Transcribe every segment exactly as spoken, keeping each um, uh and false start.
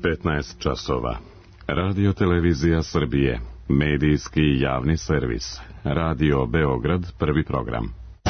petnaest časova. Radio Televizija Srbije, medijski javni servis. Radio Beograd, prvi program.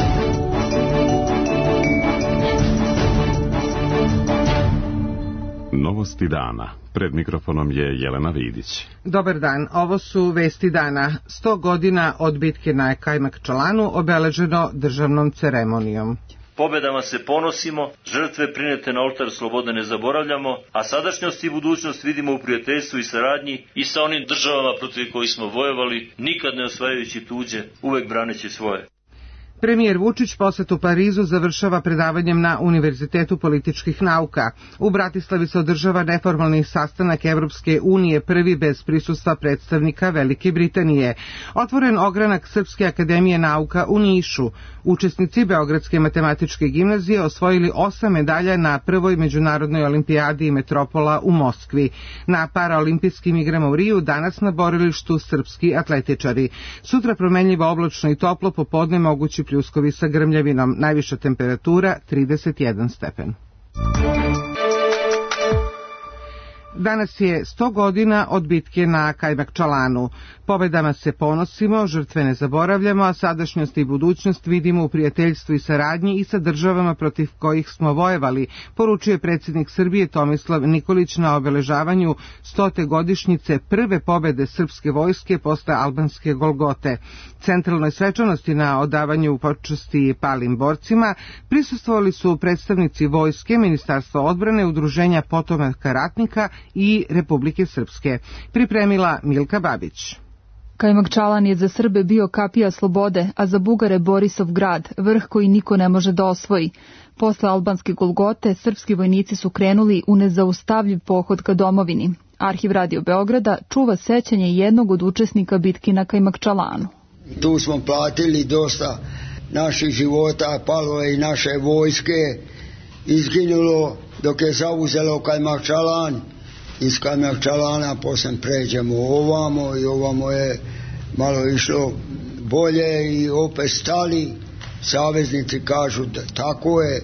Novosti dana. Pred mikrofonom je Jelena Vidić. Dobar dan, ovo su vesti dana. sto godina od bitke na Kajmakčalanu obeleženo državnom ceremonijom. Pobedama se ponosimo, žrtve prinete na oltar slobode ne zaboravljamo, a sadašnjost i budućnost vidimo u prijateljstvu i saradnji i sa onim državama protiv kojih smo vojevali, nikad ne osvajajući tuđe, uvek braneći svoje. Premijer Vučić posetu Parizu završava predavanjem na Univerzitetu političkih nauka. U Bratislavi se održava neformalni sastanak Evropske unije, prvi bez prisustva predstavnika Velike Britanije. Otvoren ogranak Srpske akademije nauka u Nišu. Učesnici Beogradske matematičke gimnazije osvojili osam medalja na prvoj međunarodnoj olimpijadi Metropola u Moskvi. Na paraolimpijskim igrama u Riju danas na borilištu srpski atletičari. Sutra promenljivo oblačno i toplo, popodne mogući pljuskovi sa grmljavinom, najviša temperatura trideset jedan stepen. Danas je sto godina od bitke na Kajmakčalanu. Pobedama se ponosimo, žrtve ne zaboravljamo, a sadašnjost i budućnost vidimo u prijateljstvu i saradnji i sa državama protiv kojih smo vojevali, poručuje predsjednik Srbije Tomislav Nikolić na obeležavanju stote godišnjice prve pobede srpske vojske posle albanske Golgote. Centralnoj svečanosti na odavanju počasti palim borcima prisustvovali su predstavnici vojske, Ministarstva odbrane, Udruženja potomaka ratnika i Republike Srpske. Pripremila Milka Babić. Kajmakčalan je za Srbe bio kapija slobode, a za Bugare Borisov grad, vrh koji niko ne može da osvoji. Posle albanske Golgote, srpski vojnici su krenuli u nezaustavljiv pohod ka domovini. Arhiv Radio Beograda čuva sećanje jednog od učesnika bitki na Kajmakčalanu. Tu smo platili dosta naših života, palo je i naše vojske, izginulo dok je zauzelo Kajmakčalan. Iz Kajmakčalana poslije pređemo ovamo i ovamo je malo išlo bolje i opet stali. Saveznici kažu da tako je,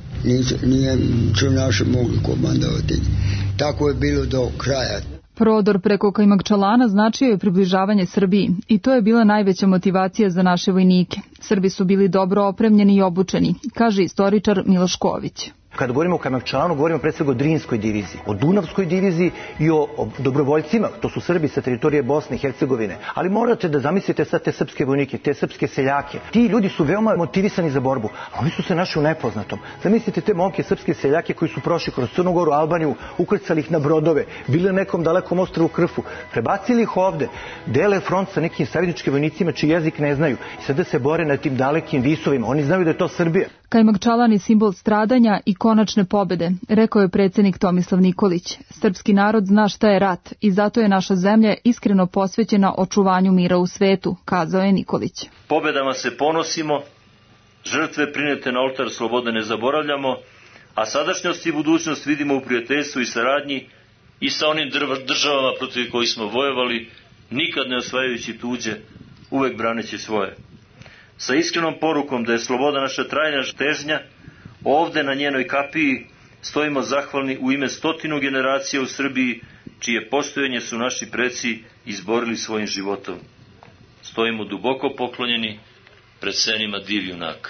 nije ču naši mogli komandovati. Tako je bilo do kraja. Prodor preko Kajmakčalana značio je približavanje Srbiji i to je bila najveća motivacija za naše vojnike. Srbi su bili dobro opremljeni i obučeni, kaže istoričar Miloš Ković. Kada govorimo o Kajmakčalanu, govorimo pre svega o Drinskoj diviziji, o Dunavskoj diviziji i o, o dobrovoljcima, to su Srbi sa teritorije Bosne i Hercegovine. Ali morate da zamislite sad te srpske vojnike, te srpske seljake. Ti ljudi su veoma motivisani za borbu, a oni su se našli u nepoznatom. Zamislite te momke srpske seljake koji su prošli kroz Crnu Goru, Albaniju, ukrcali ih na brodove, bili na nekom dalekom ostrvu Krfu, prebacili ih ovde, dele front sa nekim savezničkim vojnicima čiji jezik ne znaju i sada se bore na tim dalekim visovima. Oni znaju da je to Srbija. Kajmakčalan je simbol stradanja i konačne pobede, rekao je predsjednik Tomislav Nikolić. Srpski narod zna šta je rat i zato je naša zemlja iskreno posvećena očuvanju mira u svetu, kazao je Nikolić. Pobedama se ponosimo, žrtve prinete na oltar slobode ne zaboravljamo, a sadašnjost i budućnost vidimo u prijateljstvu i saradnji i sa onim državama protiv kojih smo vojevali, nikad ne osvajajući tuđe, uvek braneći svoje. Sa iskrenom porukom da je sloboda naša trajna težnja, ovde na njenoj kapiji stojimo zahvalni u ime stotinu generacija u Srbiji, čije postojanje su naši preci izborili svojim životom. Stojimo duboko poklonjeni pred senima div junaka.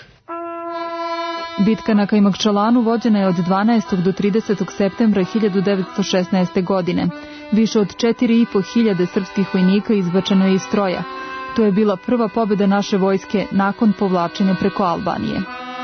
Bitka na Kajmakčalanu vođena je od dvanaestog do tridesetog septembra hiljadu devetsto šesnaeste. godine. Više od četiri i po hiljade srpskih vojnika izbačeno je iz stroja. To je bila prva pobjeda naše vojske nakon povlačenja preko Albanije.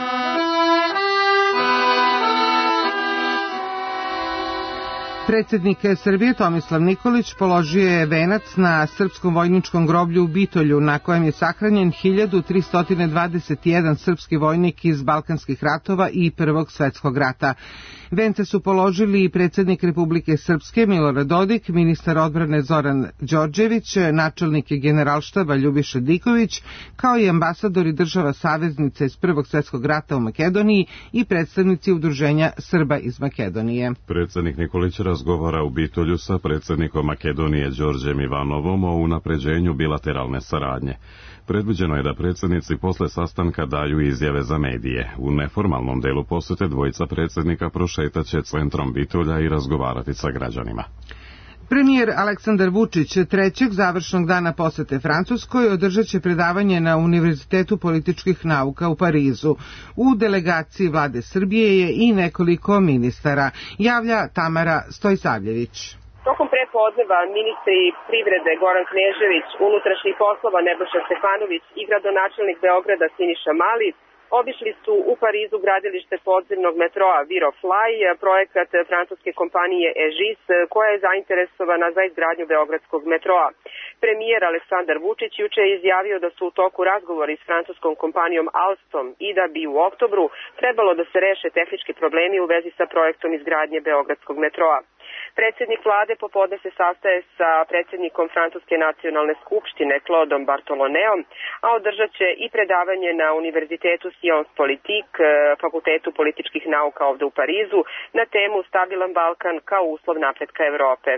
Predsjednik Srbije Tomislav Nikolić položio je venac na srpskom vojničkom groblju u Bitolju, na kojem je sahranjen hiljadu tristo dvadeset jedan srpski vojnik iz Balkanskih ratova i Prvog svetskog rata. Vence su položili i predsjednik Republike Srpske Milorad Dodik, ministar odbrane Zoran Đorđević, načelnik generalštaba Ljubiša Diković, kao i ambasadori država saveznice iz Prvog svetskog rata u Makedoniji i predstavnici Udruženja Srba iz Makedonije. Predsjednik Nikolić razgovarao razgovara u Bitolju sa predsjednikom Makedonije Đorđem Ivanovom o unapređenju bilateralne saradnje. Predviđeno je da predsjednici posle sastanka daju izjave za medije. U neformalnom delu posete dvojica predsjednika prošetaće centrom Bitolja i razgovarati sa građanima. Premijer Aleksandar Vučić trećeg završnog dana posete Francuskoj održat će predavanje na Univerzitetu političkih nauka u Parizu. U delegaciji vlade Srbije je i nekoliko ministara, javlja Tamara Stojsavljević. Tokom prepodneva ministri privrede Goran Knežević, unutrašnjih poslova Nebojša Stefanović i gradonačelnik Beograda Siniša Mali obišli su u Parizu gradilište podzemnog metroa Virofly, projekat francuske kompanije Egis, koja je zainteresovana za izgradnju beogradskog metroa. Premijer Aleksandar Vučić juče je izjavio da su u toku razgovori s francuskom kompanijom Alstom i da bi u oktobru trebalo da se reše tehnički problemi u vezi sa projektom izgradnje beogradskog metroa. Predsjednik vlade popodne se sastaje sa predsjednikom Francuske nacionalne skupštine Claudom Bartoloneom, a održat će i predavanje na Univerzitetu Sciences Politiques, Fakultetu političkih nauka ovde u Parizu, na temu Stabilan Balkan kao uslov napretka Evrope.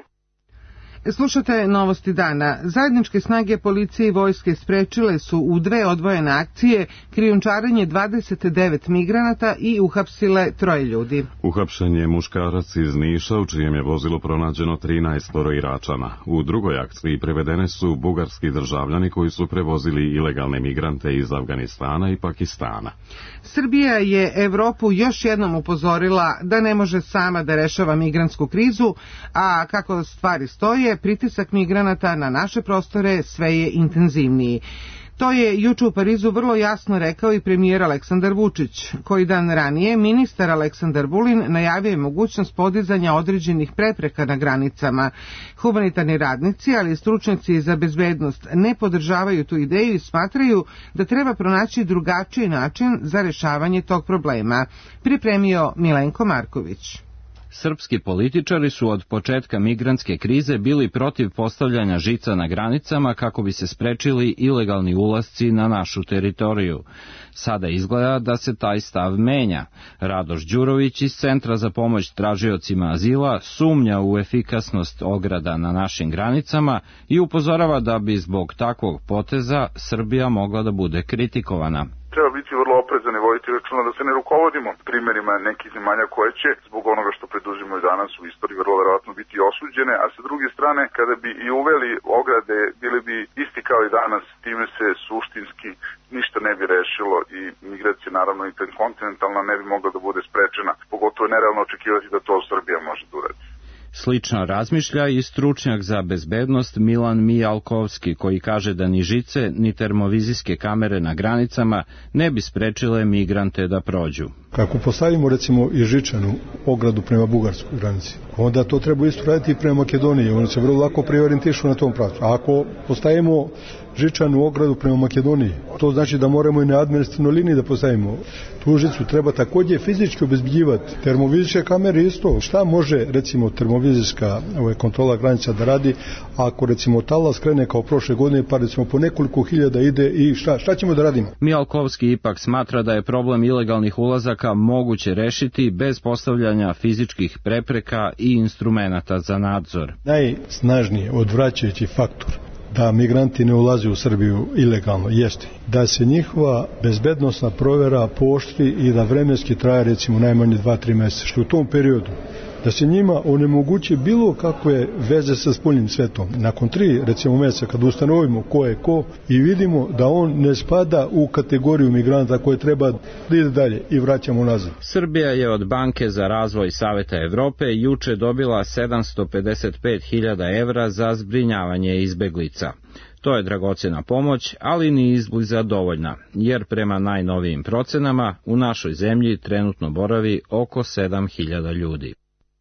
Slušate novosti dana. Zajedničke snage policije i vojske sprečile su u dve odvojene akcije krijumčarenje dvadeset devet migranata i uhapsile troje ljudi. Uhapšen je muškarac iz Niša u čijem je vozilu pronađeno trinaest Iračana. U drugoj akciji prevedene su bugarski državljani koji su prevozili ilegalne migrante iz Afganistana i Pakistana. Srbija je Evropu još jednom upozorila da ne može sama da rešava migrantsku krizu, a kako stvari stoje, pritisak migranata na naše prostore sve je intenzivniji. To je juče u Parizu vrlo jasno rekao i premijer Aleksandar Vučić. Koji dan ranije ministar Aleksandar Vulin najavio je mogućnost podizanja određenih prepreka na granicama. Humanitarni radnici, ali i stručnjaci za bezbednost ne podržavaju tu ideju i smatraju da treba pronaći drugačiji način za rešavanje tog problema. Pripremio Milenko Marković. Srpski političari su od početka migrantske krize bili protiv postavljanja žica na granicama kako bi se sprečili ilegalni ulasci na našu teritoriju. Sada izgleda da se taj stav menja. Radoš Đurović iz Centra za pomoć tražiocima azila sumnja u efikasnost ograda na našim granicama i upozorava da bi zbog takvog poteza Srbija mogla da bude kritikovana. Treba biti vrlo oprezan i voditi računa da se ne rukovodimo primjerima nekih zemalja koje će zbog onoga što preduzimaju danas u istoriji vrlo verovatno biti osuđene, a sa druge strane kada bi i uveli ograde bili bi isti kao i danas, time se suštinski ništa ne bi rešilo i migracija naravno i kontinentalna ne bi mogla da bude sprečena, pogotovo je nerealno očekivati da to Srbija može da uradi. Slično razmišlja i stručnjak za bezbednost Milan Mijalkovski, koji kaže da ni žice, ni termovizijske kamere na granicama ne bi sprečile migrante da prođu. Kako postavimo recimo i žičanu ogradu prema bugarskoj granici, onda to treba isto raditi i prema Makedoniji, oni se vrlo lako preorijentišu na tom pravcu. A ako postavimo žičanu ogradu prema Makedoniji, to znači da moramo i na administrativnoj liniji da postavimo tu žicu. Treba također fizički obezbeđivati. Termovizijske kamere isto. Šta može recimo termovizijska ovaj, kontrola granica da radi ako recimo talas krene kao prošle godine pa recimo po nekoliko hiljada ide i šta, šta ćemo da radimo? Mijalkovski ipak smatra da je problem ilegalnih ulazaka moguće rešiti bez postavljanja fizičkih prepreka i instrumenata za nadzor. Najsnažniji odvraćajući faktor da migranti ne ulaze u Srbiju ilegalno jeste da se njihova bezbednosna provjera pooštri i da vremenski traje recimo najmanje dva do tri mjeseca, što u tom periodu da se njima onemogući bilo kakve veze sa spoljnim svetom. Nakon tri recimo mjeseca kad ustanovimo ko je ko i vidimo da on ne spada u kategoriju migranta koje treba da ide dalje i vraćamo nazad. Srbija je od Banke za razvoj Saveta Evrope juče dobila sedamsto pedeset pet hiljada evra za zbrinjavanje izbeglica. To je dragocjena pomoć, ali ni izbliza dovoljna, jer prema najnovijim procenama u našoj zemlji trenutno boravi oko sedam hiljada ljudi.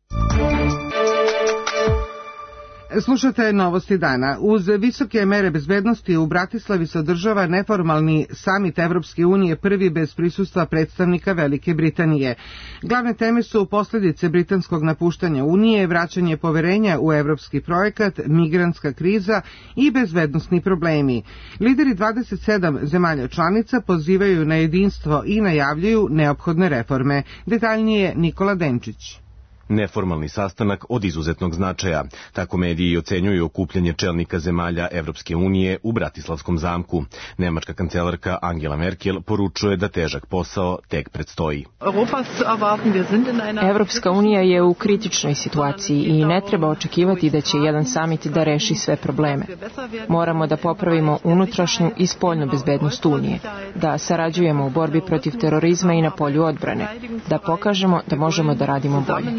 Slušate novosti dana. Uz visoke mere bezbednosti u Bratislavi se održava neformalni samit Evropske unije, prvi bez prisustva predstavnika Velike Britanije. Glavne teme su posljedice britanskog napuštanja Unije, vraćanje poverenja u evropski projekat, migrantska kriza i bezbednosni problemi. Lideri dvadeset sedam zemalja članica pozivaju na jedinstvo i najavljuju neophodne reforme. Detaljnije Nikola Denčić. Neformalni sastanak od izuzetnog značaja. Tako mediji ocenjuju okupljanje čelnika zemalja Evropske unije u Bratislavskom zamku. Nemačka kancelarka Angela Merkel poručuje da težak posao tek predstoji. Evropska unija je u kritičnoj situaciji i ne treba očekivati da će jedan samit da reši sve probleme. Moramo da popravimo unutrašnju i spoljnu bezbednost Unije, da sarađujemo u borbi protiv terorizma i na polju odbrane, da pokažemo da možemo da radimo bolje.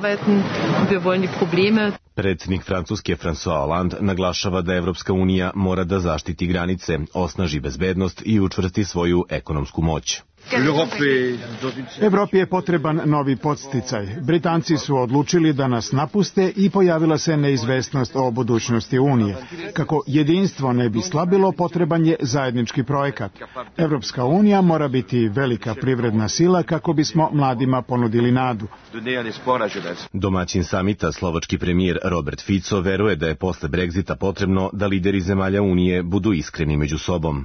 Predsjednik Francuske François Hollande naglašava da Evropska unija mora da zaštiti granice, osnaži bezbednost i učvrsti svoju ekonomsku moć. Evropi je potreban novi podsticaj. Britanci su odlučili da nas napuste i pojavila se neizvesnost o budućnosti Unije. Kako jedinstvo ne bi slabilo, potreban je zajednički projekat. Evropska unija mora biti velika privredna sila kako bismo mladima ponudili nadu. Domaćin samita, slovački premijer Robert Fico, veruje da je posle Brexita potrebno da lideri zemalja Unije budu iskreni među sobom.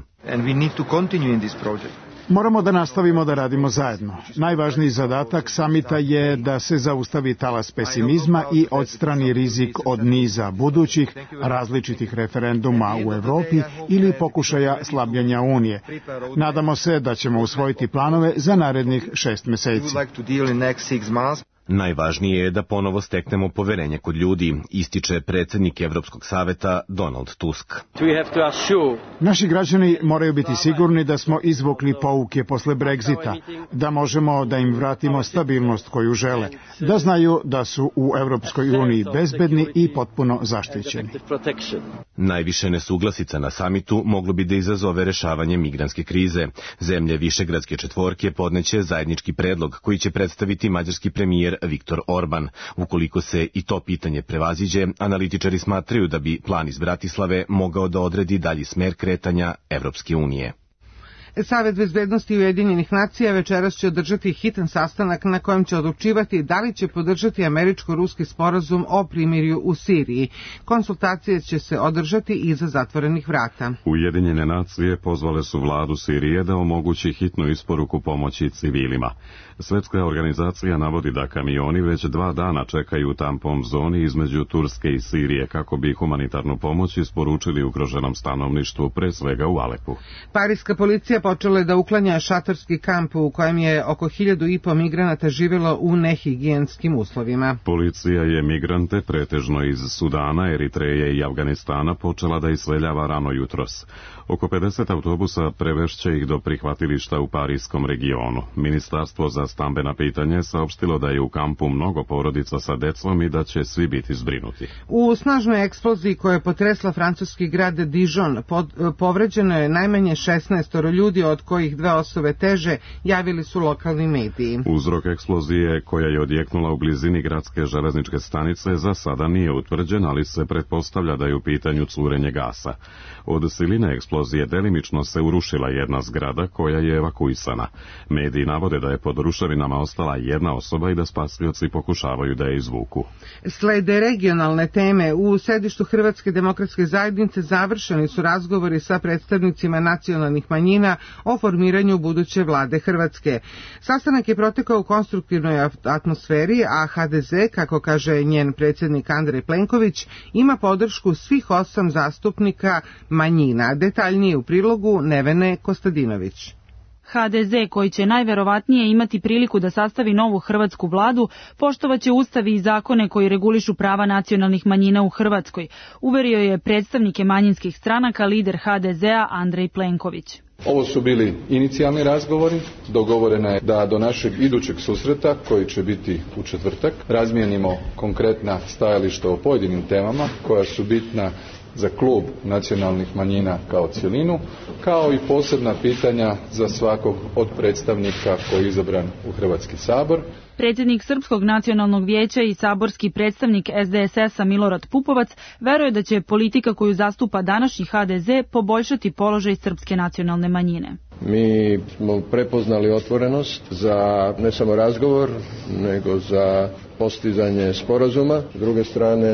Moramo da nastavimo da radimo zajedno. Najvažniji zadatak samita je da se zaustavi talas pesimizma i odstrani rizik od niza budućih različitih referenduma u Evropi ili pokušaja slabljenja Unije. Nadamo se da ćemo usvojiti planove za narednih šest meseci. Najvažnije je da ponovo steknemo poverenje kod ljudi, ističe predsjednik Evropskog saveta Donald Tusk. Naši građani moraju biti sigurni da smo izvukli pouke posle Brexita, da možemo da im vratimo stabilnost koju žele, da znaju da su u Evropskoj uniji bezbedni i potpuno zaštićeni. Najviše nesuglasica na samitu moglo bi da izazove rešavanje migrantske krize. Zemlje Višegradske četvorke podneće zajednički predlog koji će predstaviti mađarski premijer Viktor Orban. Ukoliko se i to pitanje prevaziđe, analitičari smatraju da bi plan iz Bratislave mogao da odredi dalji smer kretanja Evropske unije. Savet bezbednosti Ujedinjenih nacija večeras će održati hitan sastanak na kojem će odlučivati da li će podržati američko-ruski sporazum o primirju u Siriji. Konsultacije će se održati iza zatvorenih vrata. Ujedinjene nacije pozvale su vladu Sirije da omogući hitnu isporuku pomoći civilima. Svetska organizacija navodi da kamioni već dva dana čekaju u tampon zoni između Turske i Sirije kako bi humanitarnu pomoć isporučili ugroženom stanovništvu, pre svega u Alepu. Parijska policija počela je da uklanja šatorski kamp u kojem je oko hiljadu i po migranata živjelo u nehigijenskim uslovima. Policija je migrante, pretežno iz Sudana, Eritreje i Afganistana, počela da iseljava rano jutros. Oko pedeset autobusa prevešće ih do prihvatilišta u parijskom regionu. Ministarstvo za stambena pitanja saopštilo da je u kampu mnogo porodica sa decom i da će svi biti zbrinuti. U snažnoj eksploziji koja je potresla francuski grad Dijon pod, povređeno je najmanje šesnaest ljudi, od kojih dve osobe teže, javili su lokalni mediji. Uzrok eksplozije koja je odjeknula u blizini gradske železničke stanice za sada nije utvrđen, ali se pretpostavlja da je u pitanju curenje gasa. Od siline eksplozije delimično se urušila jedna zgrada koja je evakuisana. Mediji navode da je pod ruševinama ostala jedna osoba i da spasioci pokušavaju da je izvuku. Slede regionalne teme. U sedištu Hrvatske demokratske zajednice završeni su razgovori sa predstavnicima nacionalnih manjina o formiranju buduće vlade Hrvatske. Sastanak je protekao u konstruktivnoj atmosferi, a ha de ze, kako kaže njen predsjednik Andrej Plenković, ima podršku svih osam zastupnika manjina. Detaljnije u prilogu Nevene Kostadinović. ha de ze, koji će najverovatnije imati priliku da sastavi novu hrvatsku vladu, poštovaće ustavi i zakone koji regulišu prava nacionalnih manjina u Hrvatskoj, uverio je predstavnike manjinskih stranaka lider ha de zea Andrej Plenković. Ovo su bili inicijalni razgovori, dogovoreno je da do našeg idućeg susreta, koji će biti u četvrtak, razmijenimo konkretna stajališta o pojedinim temama koja su bitna za klub nacionalnih manjina kao cjelinu, kao i posebna pitanja za svakog od predstavnika koji je izabran u Hrvatski sabor. Predsjednik Srpskog nacionalnog vijeća i saborski predstavnik es de es es a Milorad Pupovac veruje da će politika koju zastupa današnji ha de ze poboljšati položaj srpske nacionalne manjine. Mi smo prepoznali otvorenost za ne samo razgovor, nego za postizanje sporazuma. S druge strane,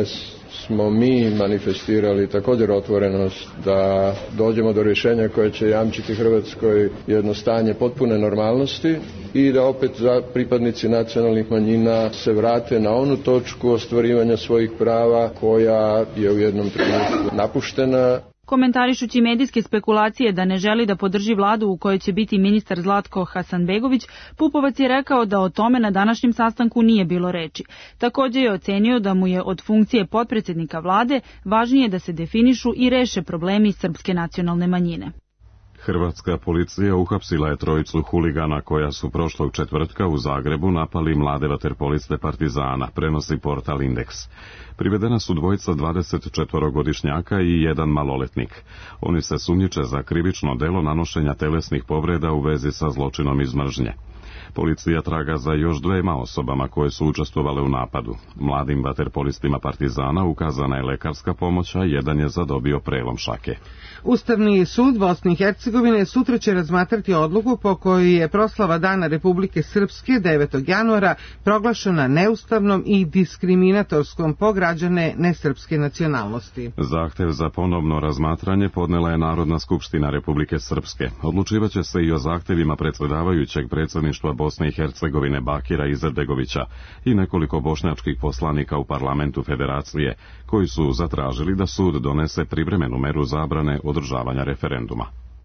smo mi manifestirali također otvorenost da dođemo do rješenja koje će jamčiti Hrvatskoj jedno stanje potpune normalnosti i da opet za pripadnici nacionalnih manjina se vrate na onu točku ostvarivanja svojih prava koja je u jednom trenutku napuštena. Komentarišući medijske spekulacije da ne želi da podrži vladu u kojoj će biti ministar Zlatko Hasanbegović, Pupovac je rekao da o tome na današnjem sastanku nije bilo reči. Također je ocenio da mu je od funkcije potpredsjednika vlade važnije da se definišu i reše problemi srpske nacionalne manjine. Hrvatska policija uhapsila je trojicu huligana koja su prošlog četvrtka u Zagrebu napali mlade vaterpoliste Partizana, prenosi portal Indeks. Privedena su dvojica dvadesetčetvorogodišnjaka i jedan maloletnik. Oni se sumnjiče za krivično delo nanošenja telesnih povreda u vezi sa zločinom iz mržnje. Policija traga za još dvema osobama koje su učestvovale u napadu. Mladim vaterpolistima Partizana ukazana je lekarska pomoć, a jedan je zadobio prelom šake. Ustavni sud Bosne i Hercegovine sutra će razmatrati odluku po kojoj je proslava Dana Republike Srpske devetog januara proglašena neustavnom i diskriminatorskom po građane nesrpske nacionalnosti. Zahtev za ponovno razmatranje podnela je Narodna skupština Republike Srpske. Odlučivaće se i o zahtevima predsjedavajućeg predsjedništva Bosne i Hercegovine Bakira Izetbegovića i nekoliko bošnjačkih poslanika u parlamentu federacije, koji su zatražili da sud donese privremenu meru zabrane održavanja referenduma.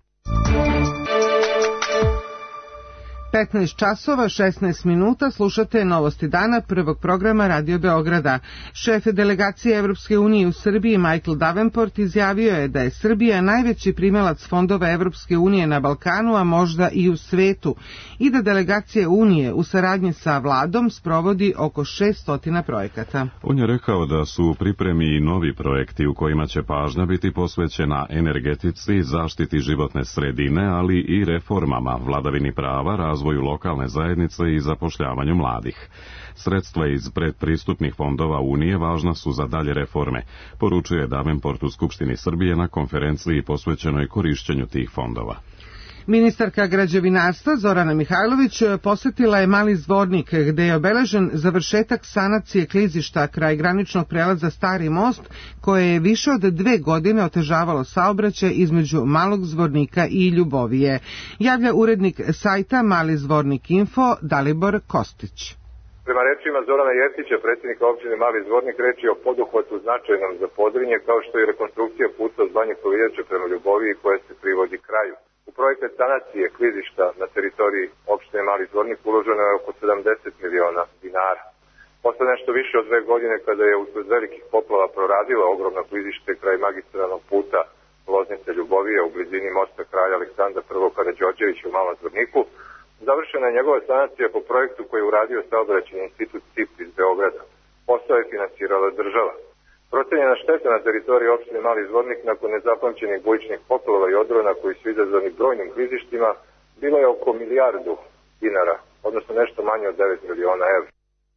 petnaest časova šesnaest minuta slušate Novosti dana prvog programa Radio Beograda. Šef delegacije Evropske unije u Srbiji Michael Davenport izjavio je da je Srbija najveći primalac fondova Evropske unije na Balkanu, a možda i u svetu, i da delegacija Unije u saradnji sa vladom sprovodi oko šesto projekata. On je rekao da su u pripremi i novi projekti u kojima će pažnja biti posvećena energetici, zaštiti životne sredine, ali i reformama, vladavini prava, razvoju lokalne zajednice i zapošljavanju mladih. Sredstva iz predpristupnih fondova Unije važna su za dalje reforme, poručuje Davenport u Skupštini Srbije na konferenciji posvećenoj korišćenju tih fondova. Ministarka građevinarstva Zorana Mihajlović posjetila je Mali Zvornik, gde je obeležen završetak sanacije klizišta kraj graničnog prelaza Stari most, koje je više od dve godine otežavalo saobraćaj između Malog Zvornika i Ljubovije. Javlja urednik sajta Mali Zvornik Info Dalibor Kostić. Prema rečima Zorana Jeftića, predsjednika općine Mali Zvornik, reč je o poduhvatu značajnom za Podrinje, kao što je rekonstrukcija puta od Banje Koviljače prema Ljuboviji, koja se privodi kraju. U projekat sanacije klizišta na teritoriji opštine Mali Zvornik uloženo je oko sedamdeset miliona dinara. Posle nešto više od dve godine, kada je usled velikih poplava proradila ogromno klizište kraj magistralnog puta Loznica Ljubovija u blizini mosta kralja Aleksandra prvog Karađorđevića u Malom Zvorniku, završena je njegova sanacija po projektu koji je uradio saobraćajni institut C I P iz Beograda. Posao je finansirala država. Procenjena šteta na teritoriji opštine Mali Zvornik nakon nezapamćenih bujičnih poplava i odrona koji su izazvani brojnim klizištima bila je oko milijardu dinara, odnosno nešto manje od devet miliona evra.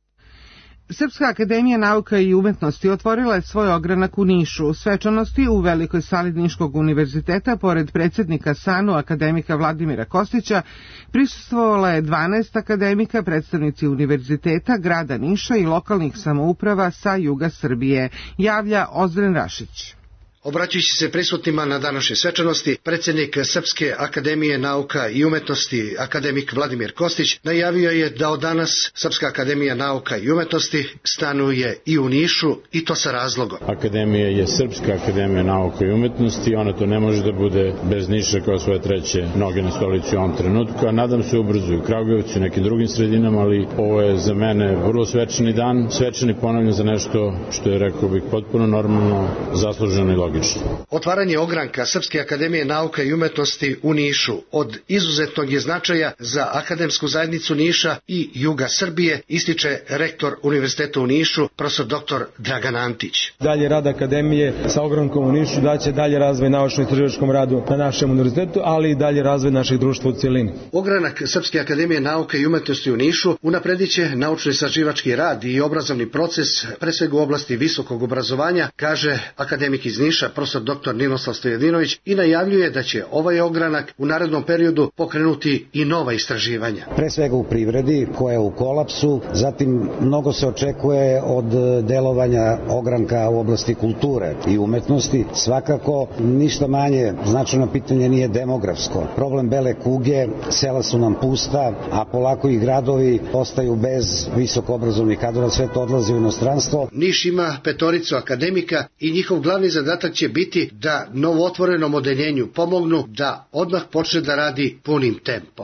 Srpska akademija nauka i umetnosti otvorila je svoj ogranak u Nišu. U svečanosti u velikoj sali Niškog univerziteta, pored predsjednika S A N U akademika Vladimira Kostića, prisustvovala je dvanaest akademika, predstavnici univerziteta, grada Niša i lokalnih samouprava sa juga Srbije, javlja Ozren Rašić. Obraćajući se prisutnima na današnje svečanosti, predsjednik Srpske akademije nauka i umetnosti, akademik Vladimir Kostić, najavio je da od danas Srpska akademija nauka i umetnosti stanuje i u Nišu, i to sa razlogom. Akademija je Srpska akademija nauka i umetnosti, ona to ne može da bude bez Niša kao svoje treće noge na stolici u ovom trenutku, a nadam se ubrzo i u Kragujevcu i nekim drugim sredinama, ali ovo je za mene vrlo svečani dan, svečani ponavljam za nešto što je, rekao bih, potpuno normalno, zasluženo i logično. Otvaranje ogranka Srpske akademije nauka i umetnosti u Nišu od izuzetnog je značaja za akademsku zajednicu Niša i juga Srbije, ističe rektor Univerziteta u Nišu, profesor doktor Dragan Antić. Dalje rad akademije sa ogrankom u Nišu daće dalje razvoj naučno-istraživačkom radu na našem univerzitetu, ali i dalje razvoj našeg društva u cjelini. Ogranak Srpske akademije nauka i umetnosti u Nišu unaprediće naučno-istraživački rad i obrazovni proces, pre svega u oblasti visokog obrazovanja, kaže akademik iz Niša komentariše profesor doktor Ninoslav Stojadinović i najavljuje da će ovaj ogranak u narednom periodu pokrenuti i nova istraživanja. Pre svega u privredi koja je u kolapsu, zatim mnogo se očekuje od delovanja ogranka u oblasti kulture i umetnosti. Svakako ništa manje značajno pitanje nije demografsko. Problem bele kuge, sela su nam pusta, a polako i gradovi ostaju bez visokoobrazovnih kadrova, sve to odlazi u inostranstvo. Niš ima petoricu akademika i njihov glavni zadatak će biti da novootvorenom odeljenju pomognu da odmah počne da radi punim tempom.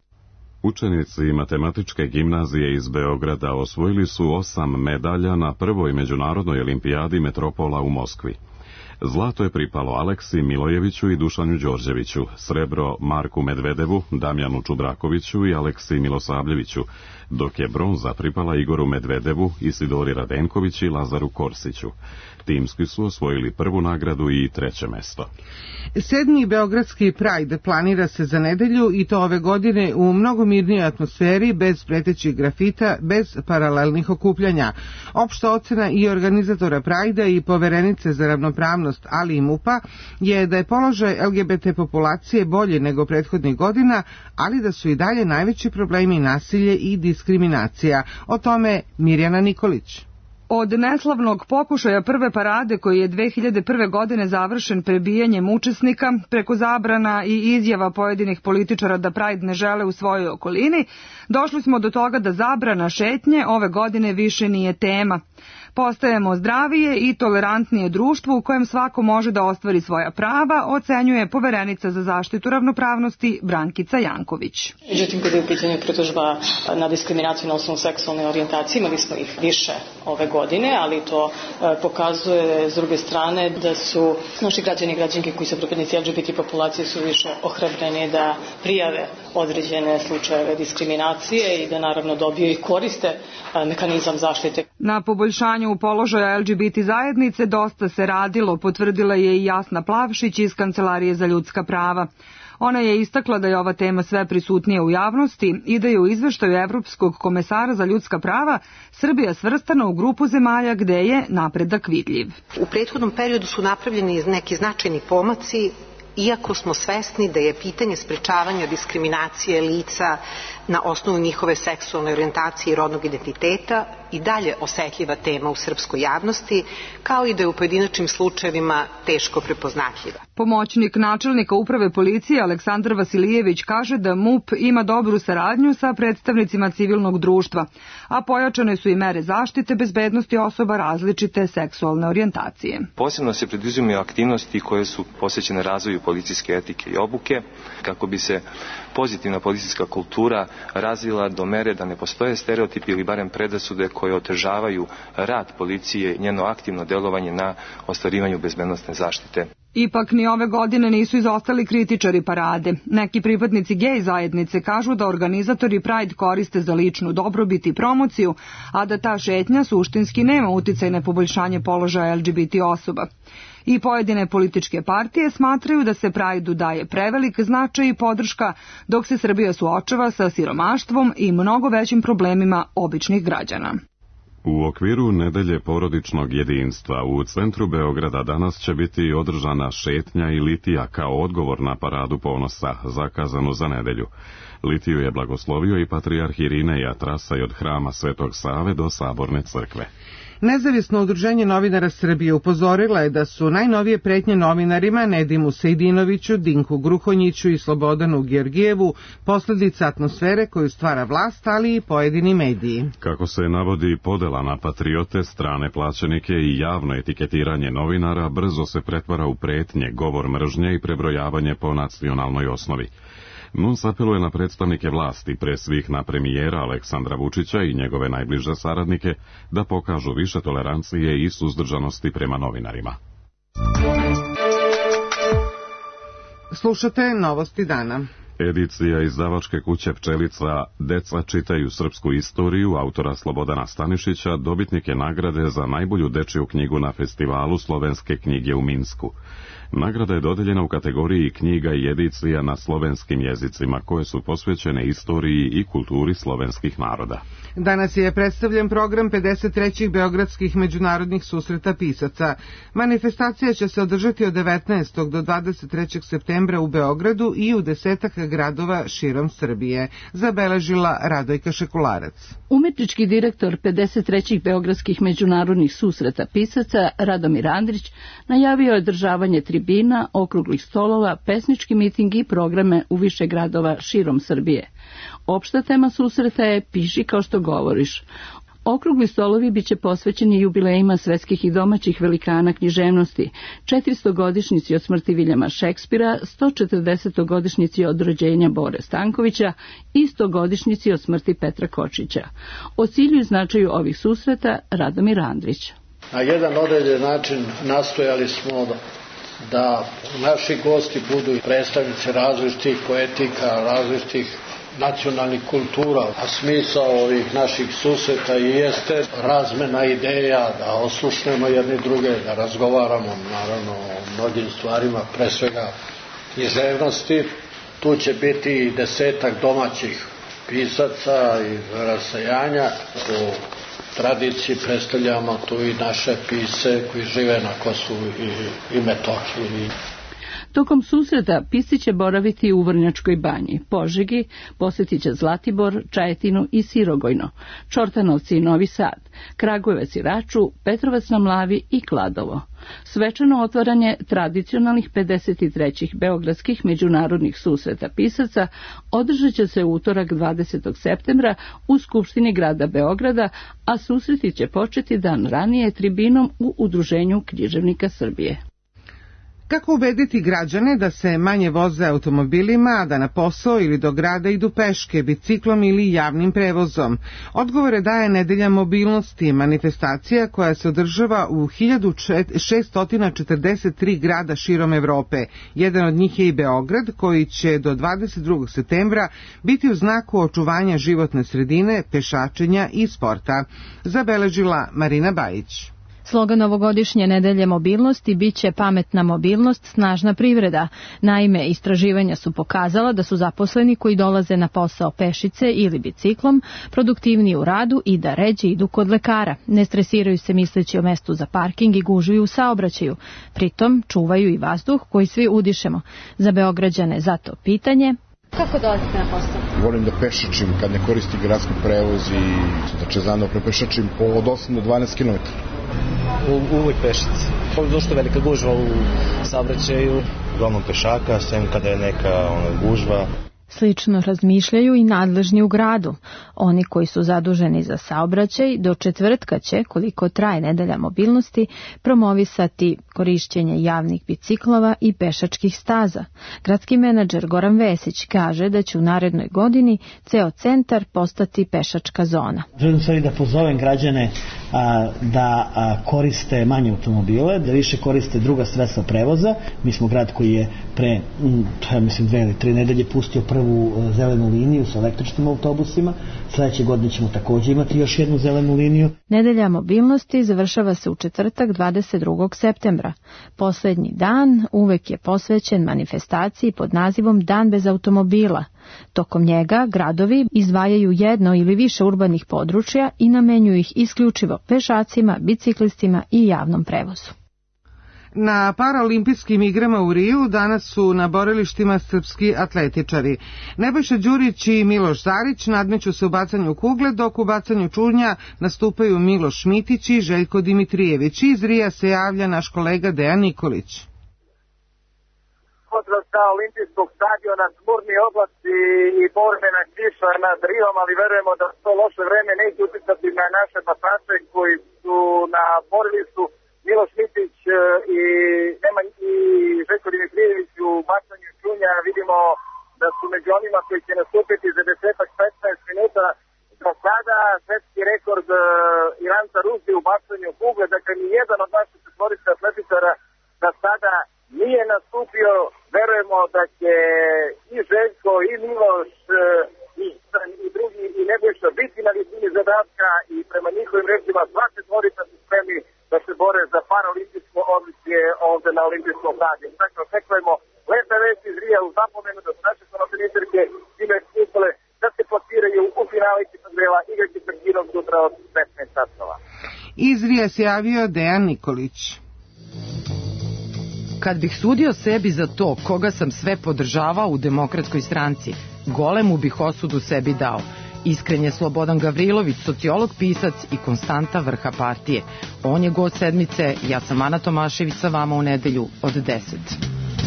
Učenici matematičke gimnazije iz Beograda osvojili su osam medalja na prvoj međunarodnoj olimpijadi Metropola u Moskvi. Zlato je pripalo Aleksi Milojeviću i Dušanu Đorđeviću, srebro Marku Medvedevu, Damjanu Čubrakoviću i Aleksi Milosavljeviću, dok je bronza pripala Igoru Medvedevu, Isidori Radenković i Lazaru Korsiću. Timski su osvojili prvu nagradu i treće mesto. Sedmi Beogradski Pride planira se za nedelju i to ove godine u mnogo mirnijoj atmosferi, bez pretećih grafita, bez paralelnih okupljanja. Opšta ocena i organizatora Prajda i poverenice za ravnopravnost, ali i MUP-a, je da je položaj L G B T populacije bolji nego prethodnih godina, ali da su i dalje najveći problemi nasilje i diskriminacija. O tome Mirjana Nikolić. Od neslavnog pokušaja prve parade koji je dve hiljade prve. godine završen prebijanjem učesnika, preko zabrana i izjava pojedinih političara da Pride ne žele u svojoj okolini, došli smo do toga da zabrana šetnje ove godine više nije tema. Postajemo zdravije i tolerantnije društvo u kojem svako može da ostvari svoja prava, ocenjuje poverenica za zaštitu ravnopravnosti Brankica Janković. Međutim, kada je u pitanju pritužba na diskriminaciju na osnovu seksualne orijentacije, imali smo ih više ove godine, ali to pokazuje s druge strane da su naši građani i građanke koji su pripadnici L G B T populacije su više ohrabreni da prijave određene slučajeve diskriminacije i da naravno dobiju i koriste mehanizam zaštite. Na poboljšanju u položaja L G B T zajednice dosta se radilo, potvrdila je i Jasna Plavšić iz Kancelarije za ljudska prava. Ona je istakla da je ova tema sve prisutnija u javnosti i da je u izveštaju Evropskog komesara za ljudska prava Srbija svrstana u grupu zemalja gde je napredak vidljiv. U prethodnom periodu su napravljeni neki značajni pomaci, iako smo svesni da je pitanje sprečavanja diskriminacije lica na osnovu njihove seksualne orijentacije i rodnog identiteta i dalje osetljiva tema u srpskoj javnosti, kao i da je u pojedinačnim slučajevima teško prepoznatljiva. Pomoćnik načelnika uprave policije Aleksandar Vasilijević kaže da MUP ima dobru saradnju sa predstavnicima civilnog društva, a pojačane su i mere zaštite bezbednosti osoba različite seksualne orijentacije. Posebno se preduzimaju aktivnosti koje su posvećene razvoju policijske etike i obuke, kako bi se pozitivna policijska kultura razvila do mere da ne postoje stereotipi ili barem predrasude koje otežavaju rad policije i njeno aktivno delovanje na ostvarivanju bezbednosne zaštite. Ipak ni ove godine nisu izostali kritičari parade. Neki pripadnici gej zajednice kažu da organizatori Pride koriste za ličnu dobrobit i promociju, a da ta šetnja suštinski nema uticaj na poboljšanje položaja L G B T osoba. I pojedine političke partije smatraju da se Pride-u daje prevelik značaj i podrška, dok se Srbija suočava sa siromaštvom i mnogo većim problemima običnih građana. U okviru nedelje porodičnog jedinstva u centru Beograda danas će biti održana šetnja i litija kao odgovor na paradu ponosa, zakazanu za nedelju. Litiju je blagoslovio i patrijarh Irinej, a trasa je od hrama Svetog Save do Saborne crkve. Nezavisno udruženje novinara Srbije upozorila je da su najnovije pretnje novinarima Nedimu Sejdinoviću, Dinku Gruhonjiću i Slobodanu Georgijevu posljedica atmosfere koju stvara vlast, ali i pojedini mediji. Kako se navodi, podela na patriote, strane plaćenike i javno etiketiranje novinara brzo se pretvara u pretnje, govor mržnje i prebrojavanje po nacionalnoj osnovi. N U N S apeluje na predstavnike vlasti, pre svih na premijera Aleksandra Vučića i njegove najbliže saradnike, da pokažu više tolerancije i suzdržanosti prema novinarima. Slušate novosti dana. Edicija izdavačke kuće Pčelica Deca čitaju srpsku istoriju autora Slobodana Stanišića dobitnike nagrade za najbolju dečiju knjigu na festivalu slovenske knjige u Minsku. Nagrada je dodeljena u kategoriji knjiga i edicija na slovenskim jezicima koje su posvećene istoriji i kulturi slovenskih naroda. Danas je predstavljen program pedeset trećih Beogradskih međunarodnih susreta pisaca. Manifestacija će se održati od devetnaestog do dvadeset trećeg septembra u Beogradu i u desetak gradova širom Srbije, zabeležila Radojka Šekularac. Umetnički direktor pedeset trećih Beogradskih međunarodnih susreta pisaca Radomir Andrić najavio je održavanje tribina, okruglih stolova, pesnički miting i programe u više gradova širom Srbije. Opšta tema susreta je Piši kao što govoriš. Okrugli stolovi biće posvećeni jubilejima svetskih i domaćih velikana književnosti, četiristogodišnjici od smrti Viljama Šekspira, stočetrdesetogodišnjici od rođenja Bore Stankovića i stogodišnjici od smrti Petra Kočića. O cilju i značaju ovih susreta Radomir Andrić. Na jedan određen način nastojali smo da naši gosti budu predstavnici različitih poetika, različitih nacionalnih kultura, a smisao ovih naših susreta i jeste razmena ideja, da oslušnemo jedni druge, da razgovaramo naravno o mnogim stvarima, pre svega književnosti. Tu će biti i desetak domaćih pisaca iz rasejanja. U tradiciji predstavljamo tu i naše pisce koji žive na Kosovu i, i Metohiji. Tokom susreta pisci će boraviti u Vrnjačkoj banji, Požegi, posjetit će Zlatibor, Čajetinu i Sirogojno, Čortanovci i Novi Sad, Kragujevac i Raču, Petrovac na Mlavi i Kladovo. Svečano otvaranje tradicionalnih pedeset trećih Beogradskih međunarodnih susreta pisaca održat će se u utorak dvadesetog septembra u Skupštini grada Beograda, a susreti će početi dan ranije tribinom u Udruženju književnika Srbije. Kako ubediti građane da se manje voze automobilima, a da na posao ili do grada idu peške, biciklom ili javnim prevozom? Odgovore daje Nedelja mobilnosti, manifestacija koja se održava u hiljadu šeststo četrdeset tri grada širom Evrope. Jedan od njih je i Beograd, koji će do dvadeset drugog septembra biti u znaku očuvanja životne sredine, pešačenja i sporta, zabeležila Marina Bajić. Slogan ovogodišnje Nedelje mobilnosti biće pametna mobilnost, snažna privreda. Naime, istraživanja su pokazala da su zaposleni koji dolaze na posao pešice ili biciklom produktivniji u radu i da ređe idu kod lekara. Ne stresiraju se misleći o mestu za parking i gužvi u saobraćaju. Pritom čuvaju i vazduh koji svi udišemo. Za Beograđane zato pitanje: kako dolazite na posao? Volim da pešačim kad ne koristim gradski prevoz i znači znano prepešačim od osam do dvanaest kilometara. U, uvijek pešice. Zašto je velika gužva u saobraćaju? Uglavnom pešaka, sem kada je neka ona, gužva. Slično razmišljaju i nadležni u gradu. Oni koji su zaduženi za saobraćaj do četvrtka će, koliko traje Nedelja mobilnosti, promovisati korišćenje javnih biciklova i pešačkih staza. Gradski menadžer Goran Vesić kaže da će u narednoj godini ceo centar postati pešačka zona. Želim stvari da pozovem građane a, da a, koriste manje automobile, da više koriste druga sredstva prevoza. Mi smo grad koji je pre, ja mislim, dve ili tri nedelje pustio prvu zelenu liniju sa električnim autobusima. Sljedeće godine ćemo također imati još jednu zelenu liniju. Nedelja mobilnosti završava se u četvrtak dvadeset drugog septembra. Poslednji dan uvek je posvećen manifestaciji pod nazivom Dan bez automobila. Tokom njega gradovi izdvajaju jedno ili više urbanih područja i namenjuju ih isključivo pešacima, biciklistima i javnom prevozu. Na paraolimpijskim igrama u Riju danas su na borilištima srpski atletičari. Nebojša Đurić i Miloš Zarić nadmeću se u bacanju kugle, dok u bacanju čužnja nastupaju Miloš Mitić i Željko Dimitrijević. Iz Rija se javlja naš kolega Dejan Nikolić. Pozdrav sa olimpijskog stadiona, smurni oblaci i bormena kiša nad Rijom, ali verujemo da to loše vreme neće uticati na naše bacače koji su na borilištu. Miloš Mitić i, i Željko Dimitrijević u bacanju čunja. Vidimo da su među onima koji će nastupiti za deset do petnaest minuta. Do sada svetski rekord Iranca Ruzi u bacanju kugle. Dakle, ni jedan od naših četvorice atletičara da sada nije nastupio. Verujemo da će i Željko, i Miloš, i, i drugi, i Nebojša biti na visini zadatka i prema njihovim rečima sva četvorica su spremni da se bore za paraolimpijsku odličje ovde na olimpijskom stadionu. Dakle, očekujemo lepe vesti iz Rija u zapomenu da su naše konoteniterke time uspele da se plasiraju u finale četvrtdela igrajući sa Kinom sutra od petnaest časova. Iz Rija se javio Dejan Nikolić. Kad bih sudio sebi za to koga sam sve podržavao u Demokratskoj stranci, golemu bih osudu sebi dao. Iskren je Slobodan Gavrilović, sociolog, pisac i konstanta vrha partije. On je gost sedmice, ja sam Ana Tomašević sa vama u nedelju od deset.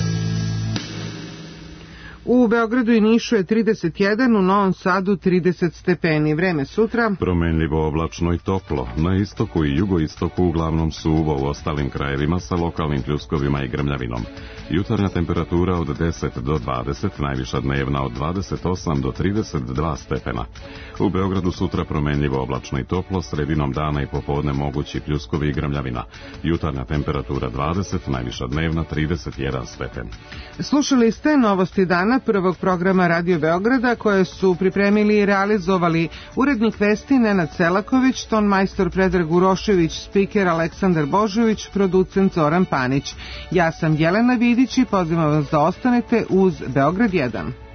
U Beogradu i Nišu je trideset jedan, u Novom Sadu trideset stepeni. Vreme sutra promenljivo, oblačno i toplo. Na istoku i jugoistoku uglavnom suvo, u ostalim krajevima sa lokalnim pljuskovima i grmljavinom. Jutarnja temperatura od deset do dvadeset, najviša dnevna od dvadeset osam do trideset dva stepena. U Beogradu sutra promenljivo, oblačno i toplo, sredinom dana i popodne mogući pljuskovi i grmljavina. Jutarnja temperatura dvadeset, najviša dnevna trideset jedan stepen. Slušali ste novosti dana prvog programa Radio Beograda koje su pripremili i realizovali urednik vesti Nenad Selaković, ton majstor Predrag Urošević, spiker Aleksandar Božović, producent Zoran Panić. Ja sam Jelena Vidić i pozivam vas da ostanete uz Beograd jedan.